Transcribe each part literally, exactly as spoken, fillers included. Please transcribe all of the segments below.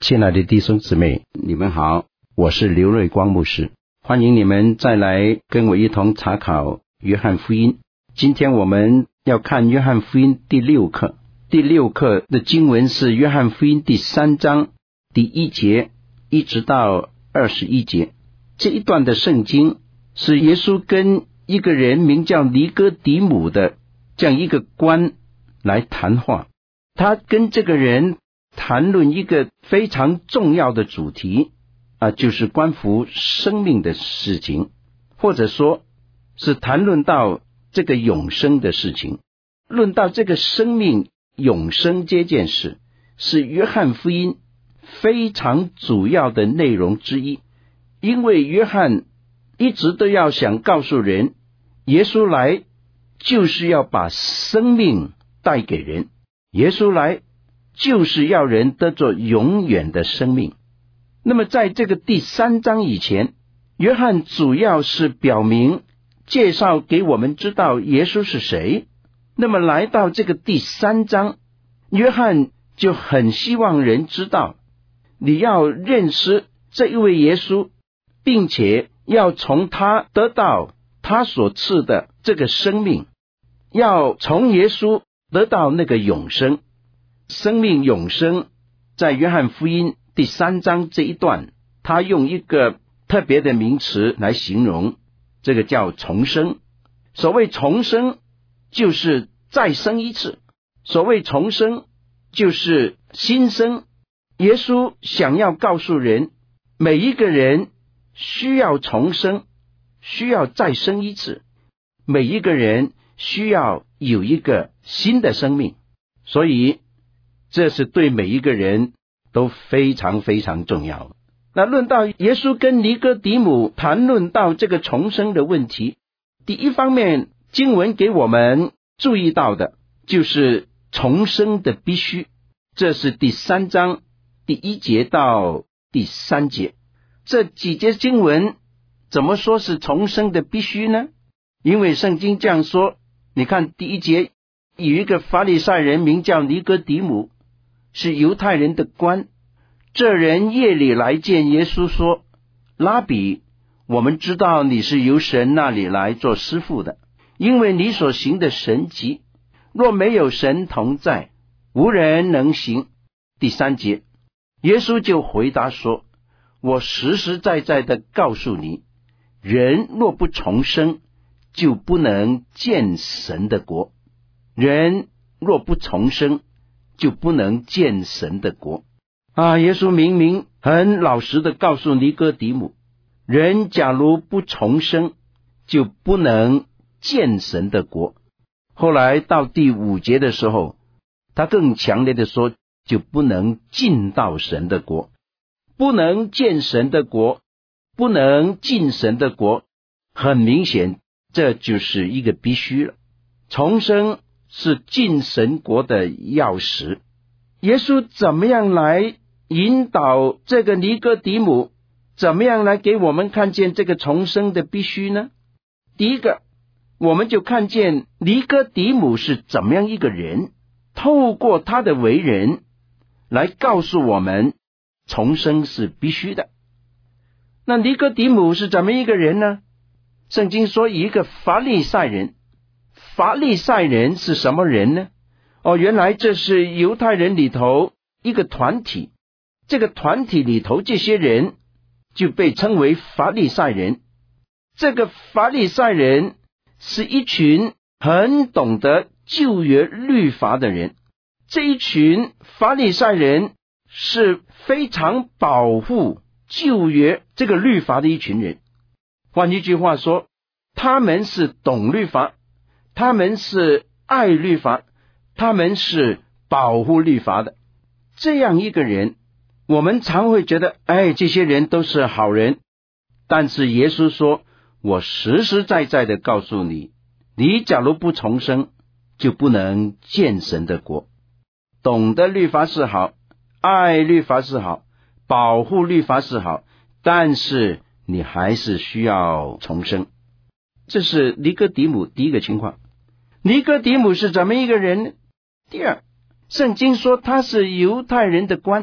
亲爱的弟兄姊妹，你们好，我是刘瑞光牧师，欢迎你们再来跟我一同查考约翰福音。今天我们要看约翰福音第六课，第六课的经文是约翰福音第三章第一节一直到二十一节。这一段的圣经是耶稣跟一个人名叫尼哥底母的这样一个官来谈话，他跟这个人谈论一个非常重要的主题啊，就是关乎生命的事情，或者说是谈论到这个永生的事情。论到这个生命永生这件事，是约翰福音非常主要的内容之一，因为约翰一直都要想告诉人，耶稣来就是要把生命带给人，耶稣来就是要人得着永远的生命。那么在这个第三章以前，约翰主要是表明介绍给我们知道耶稣是谁。那么来到这个第三章，约翰就很希望人知道，你要认识这一位耶稣，并且要从他得到他所赐的这个生命，要从耶稣得到那个永生。生命永生在约翰福音第三章这一段，他用一个特别的名词来形容，这个叫重生。所谓重生就是再生一次，所谓重生就是新生。耶稣想要告诉人，每一个人需要重生，需要再生一次，每一个人需要有一个新的生命，所以这是对每一个人都非常非常重要。那论到耶稣跟尼哥底母谈论到这个重生的问题，第一方面经文给我们注意到的就是重生的必须，这是第三章第一节到第三节。这几节经文怎么说是重生的必须呢？因为圣经这样说，你看第一节，有一个法利赛人名叫尼哥底母，是犹太人的官，这人夜里来见耶稣说，拉比，我们知道你是由神那里来做师傅的，因为你所行的神迹，若没有神同在，无人能行。第三节，耶稣就回答说，我实实在在的告诉你，人若不重生，就不能见神的国。人若不重生，就不能见神的国啊！耶稣明明很老实的告诉尼哥底母，人假如不重生，就不能见神的国。后来到第五节的时候，他更强烈的说，就不能进到神的国。不能见神的国，不能进神的国，很明显这就是一个必须了。重生是进神国的钥匙。耶稣怎么样来引导这个尼哥底母，怎么样来给我们看见这个重生的必须呢？第一个，我们就看见尼哥底母是怎么样一个人，透过他的为人来告诉我们重生是必须的。那尼哥底母是怎么一个人呢？圣经说一个法利赛人。法利赛人是什么人呢？哦，原来这是犹太人里头一个团体，这个团体里头这些人就被称为法利赛人。这个法利赛人是一群很懂得旧约律法的人，这一群法利赛人是非常保护旧约这个律法的一群人。换一句话说，他们是懂律法，他们是爱律法，他们是保护律法的。这样一个人，我们常会觉得，哎，这些人都是好人。但是耶稣说，我实实在在的告诉你，你假如不重生，就不能见神的国。懂得律法是好，爱律法是好，保护律法是好，但是你还是需要重生。这是尼哥底母第一个情况。尼哥底母是怎么一个人呢？第二，圣经说他是犹太人的官，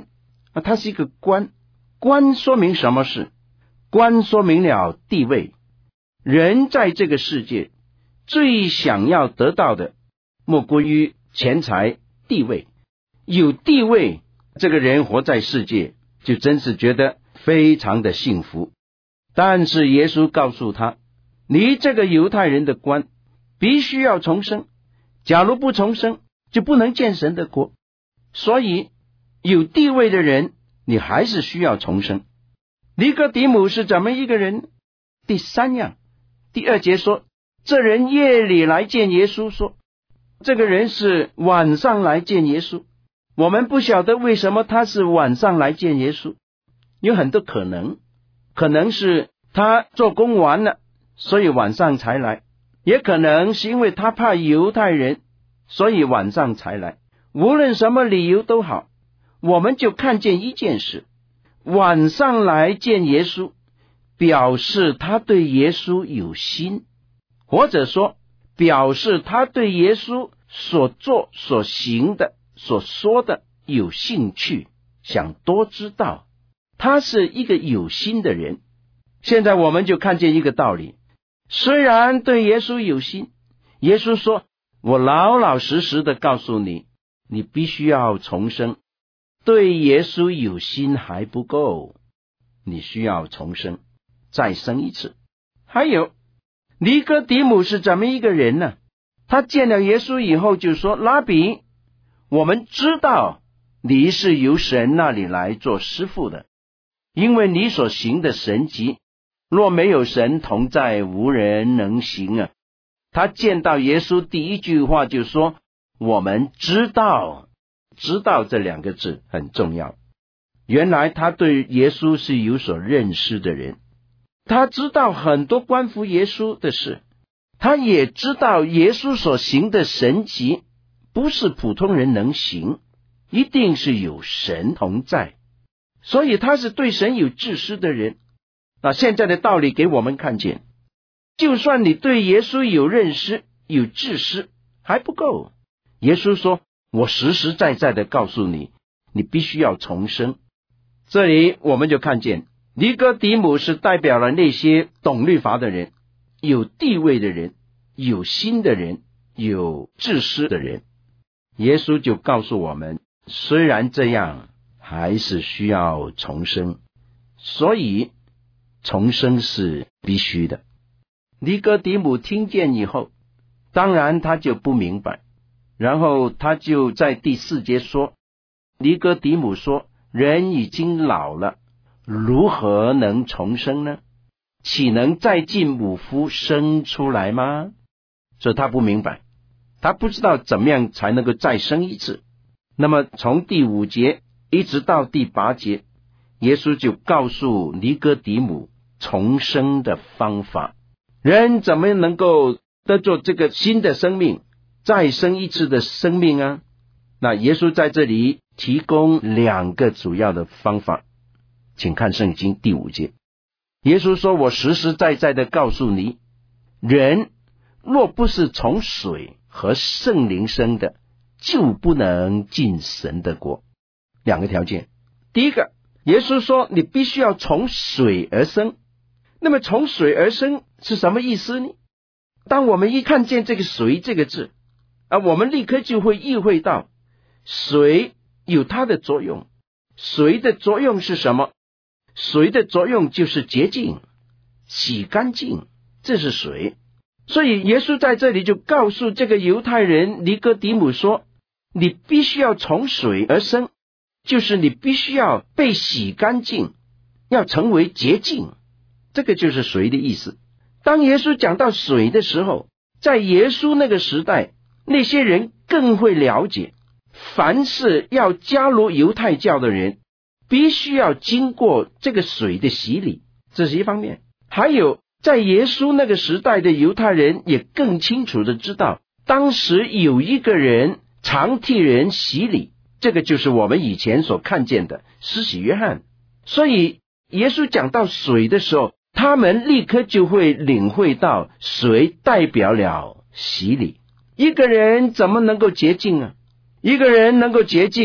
啊，他是一个官。官说明什么事？官说明了地位。人在这个世界最想要得到的莫过于钱财、地位。有地位，这个人活在世界就真是觉得非常的幸福。但是耶稣告诉他，你这个犹太人的官必须要重生，假如不重生就不能见神的国。所以有地位的人你还是需要重生。尼哥底母是怎么一个人？第三样，第二节说，这人夜里来见耶稣，说这个人是晚上来见耶稣。我们不晓得为什么他是晚上来见耶稣，有很多可能，可能是他做工完了，所以晚上才来，也可能是因为他怕犹太人，所以晚上才来。无论什么理由都好，我们就看见一件事，晚上来见耶稣，表示他对耶稣有心，或者说表示他对耶稣所做所行的所说的有兴趣，想多知道。他是一个有心的人。现在我们就看见一个道理，虽然对耶稣有心，耶稣说，我老老实实的告诉你，你必须要重生。对耶稣有心还不够，你需要重生，再生一次。还有尼哥底母是怎么一个人呢？他见了耶稣以后就说，拉比，我们知道你是由神那里来做师傅的，因为你所行的神迹，若没有神同在，无人能行啊。他见到耶稣第一句话就说，我们知道。知道这两个字很重要。原来他对耶稣是有所认识的人，他知道很多关乎耶稣的事，他也知道耶稣所行的神迹不是普通人能行，一定是有神同在，所以他是对神有知识的人。那现在的道理给我们看见，就算你对耶稣有认识有知识还不够。耶稣说，我实实在在的告诉你，你必须要重生。这里我们就看见尼哥底母是代表了那些懂律法的人，有地位的人，有心的人，有知识的人。耶稣就告诉我们，虽然这样，还是需要重生，所以重生是必须的。尼哥底母听见以后，当然他就不明白，然后他就在第四节说，尼哥底母说，人已经老了，如何能重生呢？岂能再进母腹生出来吗？所以他不明白，他不知道怎么样才能够再生一次。那么从第五节一直到第八节，耶稣就告诉尼哥底母重生的方法。人怎么能够得做这个新的生命，再生一次的生命啊？那耶稣在这里提供两个主要的方法，请看圣经第五节。耶稣说，我实实在在的告诉你，人若不是从水和圣灵生的，就不能进神的国。两个条件。第一个，耶稣说你必须要从水而生。那么从水而生是什么意思呢？当我们一看见这个水这个字啊，我们立刻就会意会到水有它的作用。水的作用是什么？水的作用就是洁净，洗干净，这是水。所以耶稣在这里就告诉这个犹太人尼哥底母说，你必须要从水而生，就是你必须要被洗干净，要成为洁净，这个就是水的意思。当耶稣讲到水的时候，在耶稣那个时代，那些人更会了解，凡是要加入犹太教的人，必须要经过这个水的洗礼，这是一方面。还有在耶稣那个时代的犹太人也更清楚的知道，当时有一个人常替人洗礼，这个就是我们以前所看见的施洗约翰。所以耶稣讲到水的时候，他们立刻就会领会到水代表了洗礼。一个人怎么能够洁净啊？一个人能够洁净，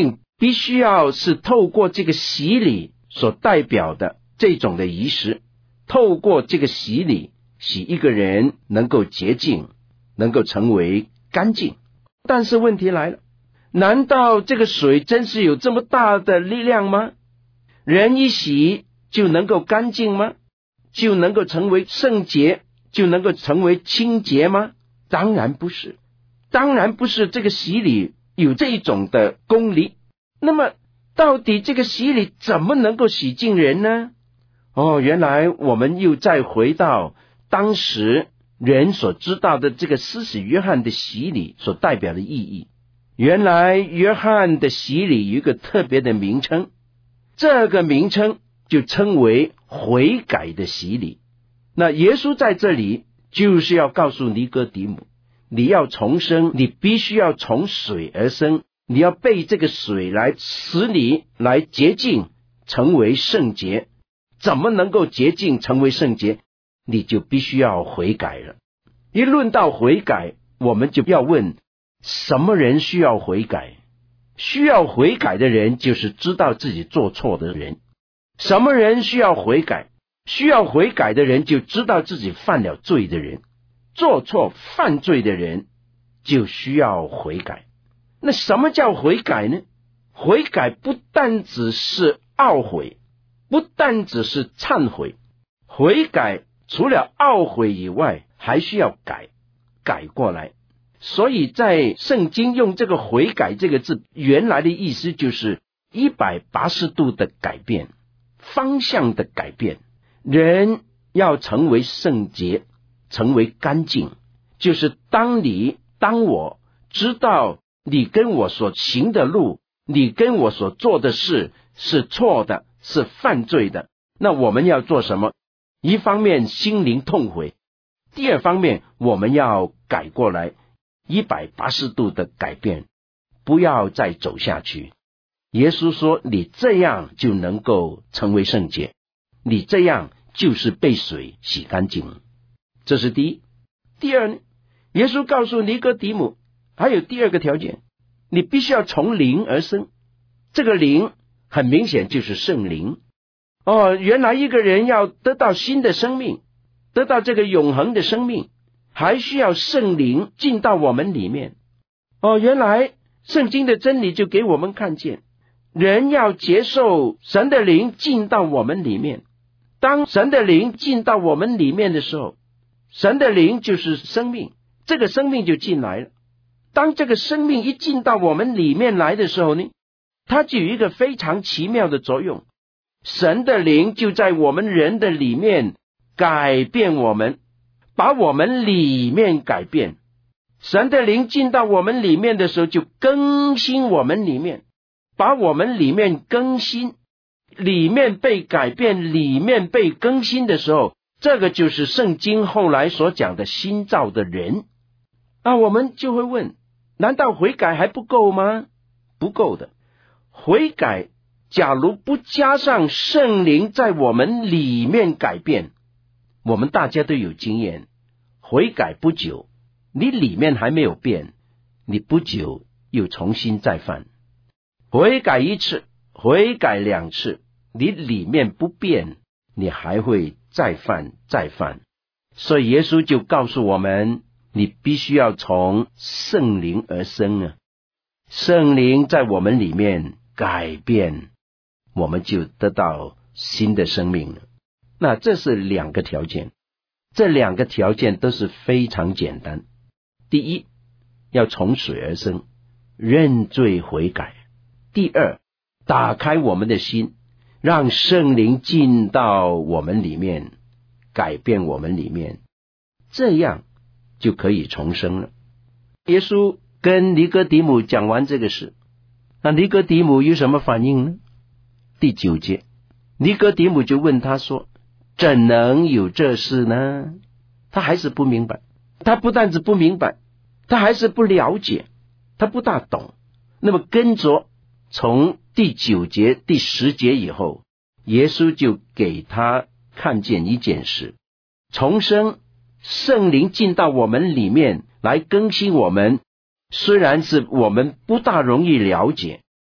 必须要是透过这个洗礼所代表的这种的仪式，透过这个洗礼使一个人能够洁净，能够成为干净。但是问题来了，难道这个水真是有这么大的力量吗？人一洗就能够干净吗？就能够成为圣洁，就能够成为清洁吗？当然不是，当然不是。这个洗礼有这种的功力。那么到底这个洗礼怎么能够洗净人呢？哦，原来我们又再回到当时人所知道的这个施洗约翰的洗礼所代表的意义。原来约翰的洗礼有一个特别的名称，这个名称就称为悔改的洗礼。那耶稣在这里就是要告诉尼哥底母，你要重生，你必须要从水而生，你要被这个水来使你来洁净，成为圣洁。怎么能够洁净成为圣洁？你就必须要悔改了。一论到悔改，我们就要问，什么人需要悔改？需要悔改的人就是知道自己做错的人。什么人需要悔改？需要悔改的人就知道自己犯了罪的人。做错犯罪的人就需要悔改。那什么叫悔改呢？悔改不但只是懊悔，不但只是忏悔，悔改除了懊悔以外，还需要改，改过来。所以在圣经用这个悔改这个字，原来的意思就是一百八十度的改变，方向的改变。人要成为圣洁，成为干净，就是当你当我知道你跟我所行的路，你跟我所做的事是错的，是犯罪的，那我们要做什么？一方面心灵痛悔，第二方面我们要改过来，一百八十度的改变，不要再走下去。耶稣说，你这样就能够成为圣洁，你这样就是被水洗干净。这是第一。第二呢，耶稣告诉尼哥底母，还有第二个条件，你必须要从灵而生。这个灵很明显就是圣灵。哦，原来一个人要得到新的生命，得到这个永恒的生命，还需要圣灵进到我们里面。哦，原来圣经的真理就给我们看见，人要接受神的灵进到我们里面。当神的灵进到我们里面的时候，神的灵就是生命，这个生命就进来了。当这个生命一进到我们里面来的时候呢，它就有一个非常奇妙的作用。神的灵就在我们人的里面改变我们，把我们里面改变。神的灵进到我们里面的时候，就更新我们里面，把我们里面更新，里面被改变，里面被更新的时候，这个就是圣经后来所讲的新造的人。啊，我们就会问，难道悔改还不够吗？不够的。悔改假如不加上圣灵在我们里面改变，我们大家都有经验，悔改不久，你里面还没有变，你不久又重新再犯。悔改一次，悔改两次，你里面不变，你还会再犯再犯。所以耶稣就告诉我们，你必须要从圣灵而生啊，圣灵在我们里面改变，我们就得到新的生命了。那这是两个条件，这两个条件都是非常简单。第一，要从水而生，认罪悔改。第二，打开我们的心，让圣灵进到我们里面，改变我们里面，这样就可以重生了。耶稣跟尼哥底母讲完这个事，那尼哥底母有什么反应呢？第九节，尼哥底母就问他说，怎能有这事呢？他还是不明白，他不但是不明白，他还是不了解，他不大懂。那么跟着从第九节第十节以后，耶稣就给他看见一件事，重生，圣灵进到我们里面来更新我们，虽然是我们不大容易了解，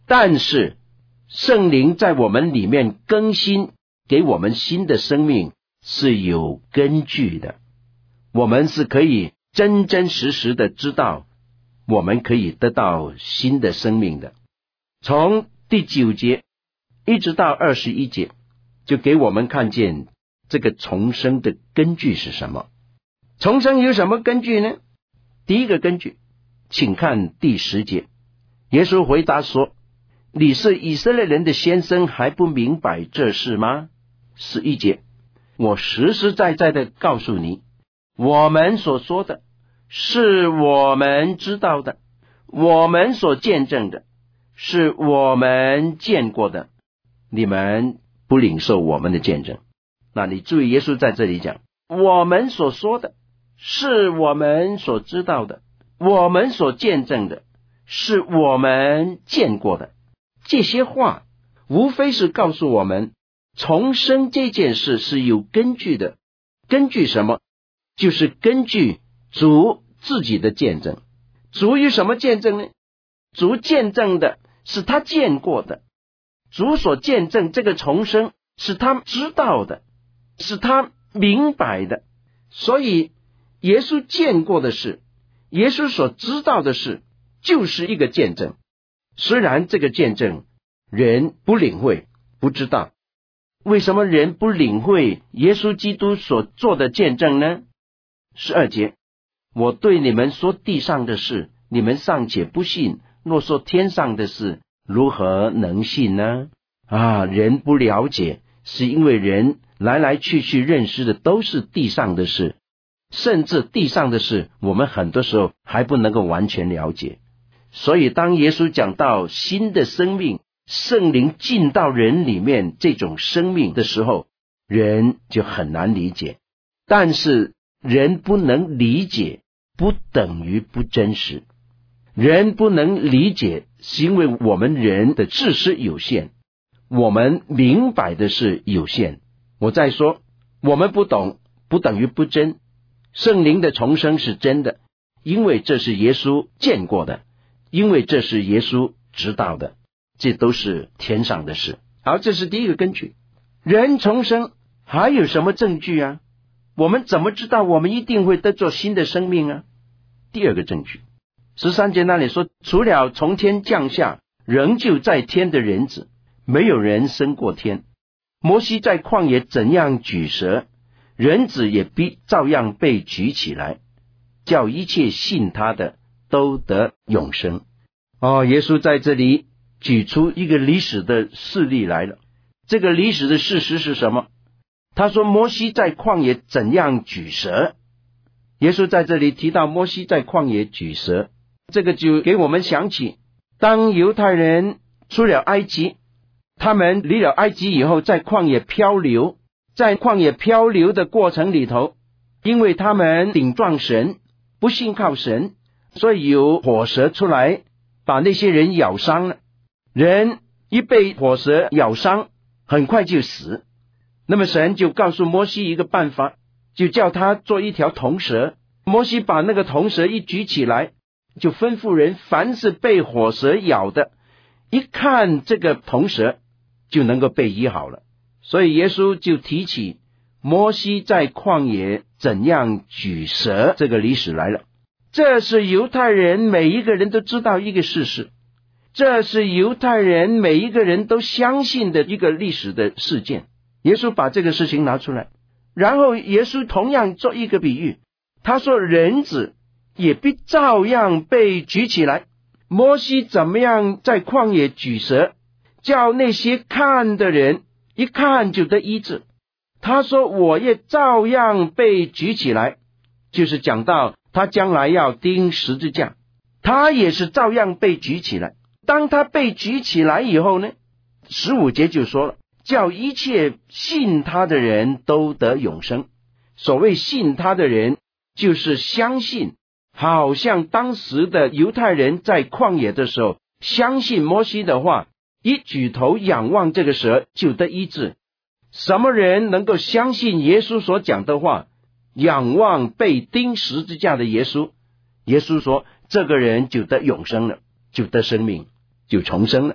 但是圣灵在我们里面更新，给我们新的生命是有根据的，我们是可以真真实实的知道我们可以得到新的生命的。从第九节一直到二十一节，就给我们看见这个重生的根据是什么。重生有什么根据呢？第一个根据，请看第十节，耶稣回答说，你是以色列人的先生，还不明白这事吗？十一节，我实实在在的告诉你，我们所说的是我们知道的，我们所见证的是我们见过的，你们不领受我们的见证。那你注意，耶稣在这里讲，我们所说的是我们所知道的，我们所见证的是我们见过的。这些话无非是告诉我们，重生这件事是有根据的。根据什么？就是根据主自己的见证。主有什么见证呢？主见证的是他见过的，主所见证这个重生是他知道的，是他明白的。所以耶稣见过的事，耶稣所知道的事，就是一个见证。虽然这个见证人不领会，不知道。为什么人不领会耶稣基督所做的见证呢？十二节，我对你们说地上的事，你们尚且不信，若说天上的事，如何能信呢？啊，人不了解，是因为人来来去去认识的都是地上的事，甚至地上的事我们很多时候还不能够完全了解。所以当耶稣讲到新的生命，圣灵进到人里面这种生命的时候，人就很难理解。但是人不能理解不等于不真实，人不能理解是因为我们人的知识有限，我们明白的是有限。我再说，我们不懂不等于不真。圣灵的重生是真的，因为这是耶稣见过的，因为这是耶稣知道的，这都是天上的事。好，这是第一个根据。人重生还有什么证据啊？我们怎么知道我们一定会得着新的生命啊？第二个证据，十三节那里说，除了从天降下仍旧在天的人子，没有人升过天。摩西在旷野怎样举蛇，人子也必照样被举起来，叫一切信他的都得永生。哦，耶稣在这里举出一个历史的事例来了。这个历史的事实是什么？他说摩西在旷野怎样举蛇。耶稣在这里提到摩西在旷野举蛇，这个就给我们想起，当犹太人出了埃及，他们离了埃及以后，在旷野漂流，在旷野漂流的过程里头，因为他们顶撞神，不信靠神，所以有火蛇出来把那些人咬伤了。人一被火蛇咬伤，很快就死。那么神就告诉摩西一个办法，就叫他做一条铜蛇。摩西把那个铜蛇一举起来，就吩咐人，凡是被火蛇咬的，一看这个铜蛇就能够被医好了。所以耶稣就提起摩西在旷野怎样举蛇这个历史来了。这是犹太人每一个人都知道一个事实，这是犹太人每一个人都相信的一个历史的事件。耶稣把这个事情拿出来，然后耶稣同样做一个比喻，他说人子也必照样被举起来。摩西怎么样在旷野举蛇，叫那些看的人一看就得医治，他说我也照样被举起来，就是讲到他将来要钉十字架，他也是照样被举起来。当他被举起来以后呢，十五节就说了，叫一切信他的人都得永生。所谓信他的人，就是相信，好像当时的犹太人在旷野的时候相信摩西的话，一举头仰望这个蛇就得医治。什么人能够相信耶稣所讲的话，仰望被钉十字架的耶稣，耶稣说这个人就得永生了，就得生命，就重生了。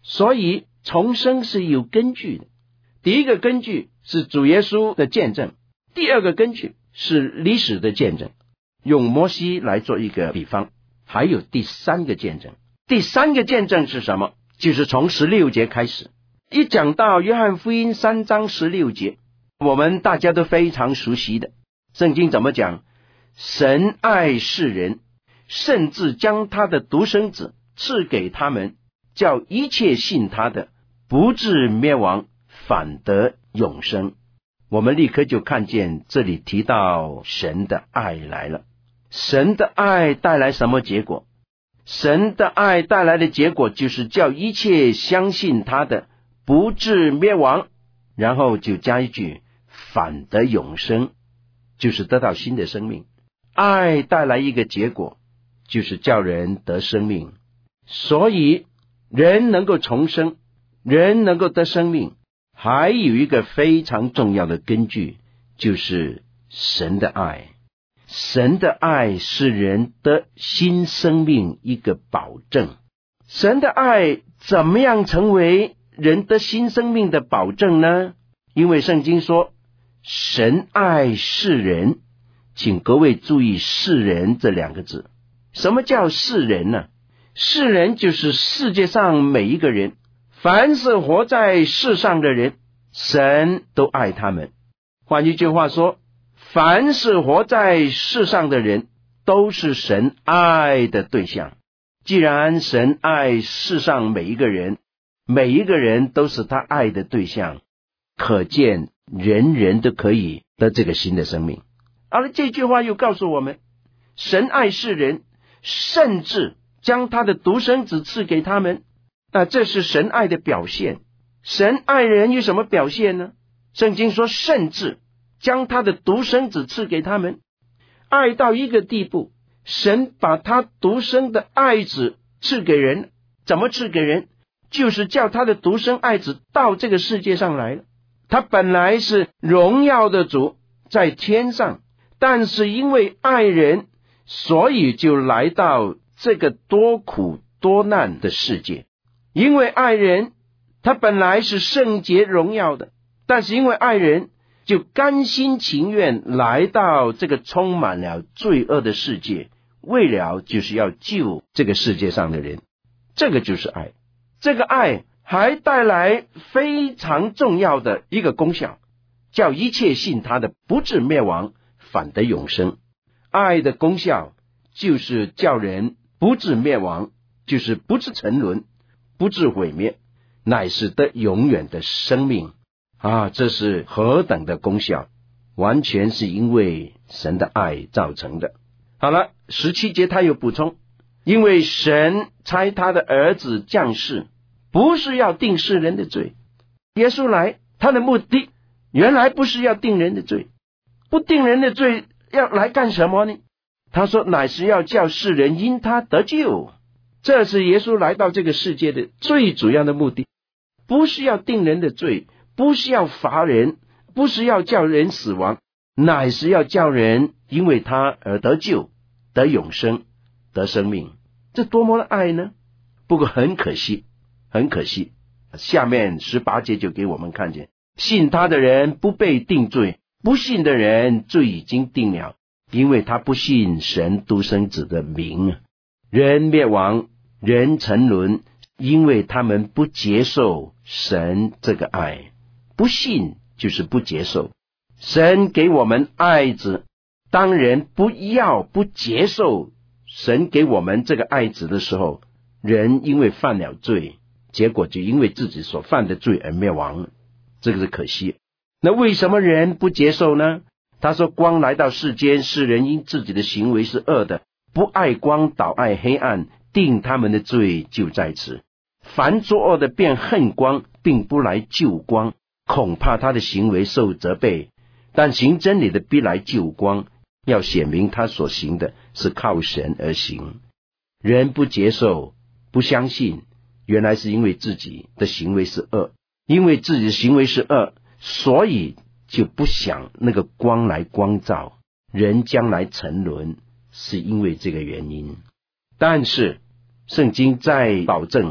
所以重生是有根据的。第一个根据是主耶稣的见证，第二个根据是历史的见证，用摩西来做一个比方，还有第三个见证。第三个见证是什么？就是从十六节开始，一讲到约翰福音三章十六节，我们大家都非常熟悉的，圣经怎么讲？神爱世人，甚至将他的独生子赐给他们，叫一切信他的不至灭亡，反得永生。我们立刻就看见这里提到神的爱来了。神的爱带来什么结果？神的爱带来的结果就是叫一切相信他的不至灭亡，然后就加一句反得永生，就是得到新的生命。爱带来一个结果，就是叫人得生命。所以人能够重生，人能够得生命，还有一个非常重要的根据，就是神的爱。神的爱是人得新生命一个保证。神的爱怎么样成为人得新生命的保证呢？因为圣经说神爱世人，请各位注意世人这两个字。什么叫世人呢？世人就是世界上每一个人，凡是活在世上的人，神都爱他们。换一句话说，凡是活在世上的人都是神爱的对象。既然神爱世上每一个人，每一个人都是他爱的对象，可见人人都可以得这个新的生命。而这句话又告诉我们，神爱世人，甚至将他的独生子赐给他们，那这是神爱的表现。神爱人有什么表现呢？圣经说甚至将他的独生子赐给他们，爱到一个地步，神把他独生的爱子赐给人。怎么赐给人？就是叫他的独生爱子到这个世界上来了。他本来是荣耀的主，在天上，但是因为爱人，所以就来到这个多苦多难的世界。因为爱人，他本来是圣洁荣耀的，但是因为爱人，就甘心情愿来到这个充满了罪恶的世界，为了就是要救这个世界上的人。这个就是爱。这个爱还带来非常重要的一个功效，叫一切信他的不至灭亡，反得永生。爱的功效就是叫人不至灭亡，就是不至沉沦，不至毁灭，乃是得永远的生命啊！这是何等的功效，完全是因为神的爱造成的。好了，十七节他有补充，因为神差他的儿子降世，不是要定世人的罪。耶稣来，他的目的原来不是要定人的罪，不定人的罪要来干什么呢？他说乃是要叫世人因他得救。这是耶稣来到这个世界的最主要的目的，不是要定人的罪，不是要罚人，不是要叫人死亡，乃是要叫人因为他而得救，得永生，得生命。这多么的爱呢？不过很可惜，很可惜，下面十八节就给我们看见，信他的人不被定罪，不信的人罪已经定了，因为他不信神独生子的名。人灭亡，人沉沦，因为他们不接受神这个爱。不信就是不接受。神给我们爱子，当人不要不接受神给我们这个爱子的时候，人因为犯了罪，结果就因为自己所犯的罪而灭亡，这个是可惜。那为什么人不接受呢？他说光来到世间，世人因自己的行为是恶的，不爱光，倒爱黑暗，定他们的罪就在此。凡作恶的便恨光，并不来救光，恐怕他的行为受责备。但行真理的必来救光，要显明他所行的是靠神而行。人不接受，不相信，原来是因为自己的行为是恶，因为自己的行为是恶，所以就不想那个光来光照，人将来沉沦，是因为这个原因。但是圣经在保证，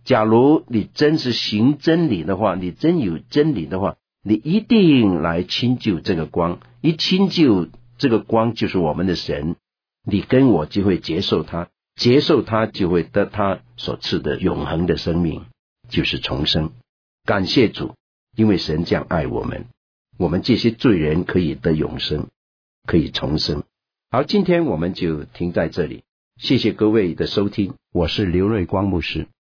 假如你真是行真理的话，你真有真理的话，你一定来亲就这个光，一亲就这个光就是我们的神，你跟我就会接受他，接受他就会得他所赐的永恒的生命，就是重生。感谢主，因为神这样爱我们，我们这些罪人可以得永生，可以重生。好，今天我们就停在这里，谢谢各位的收听，我是刘瑞光牧师。